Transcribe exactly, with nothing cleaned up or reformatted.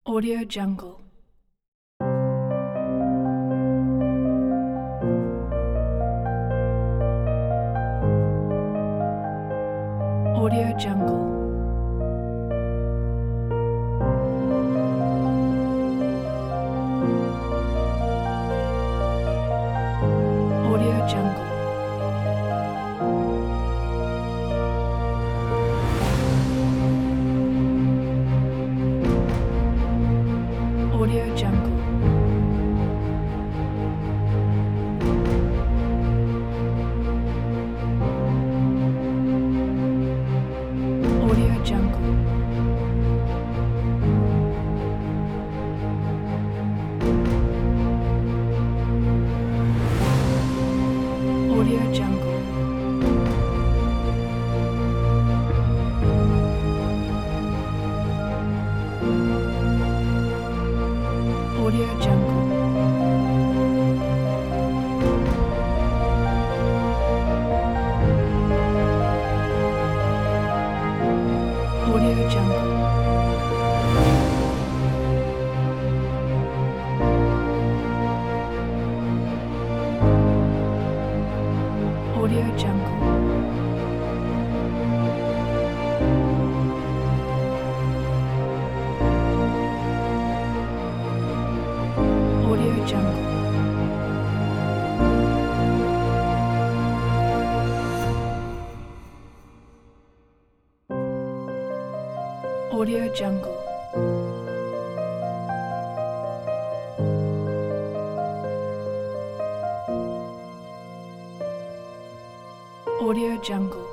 Audio Jungle. Audio Jungle. Audio Jungle. Audio Jungle. Audio Jungle. Audio Jungle. Audio Jungle. Audio Jungle. Audio Jungle. Audio Jungle. Audio Jungle. Audio Jungle.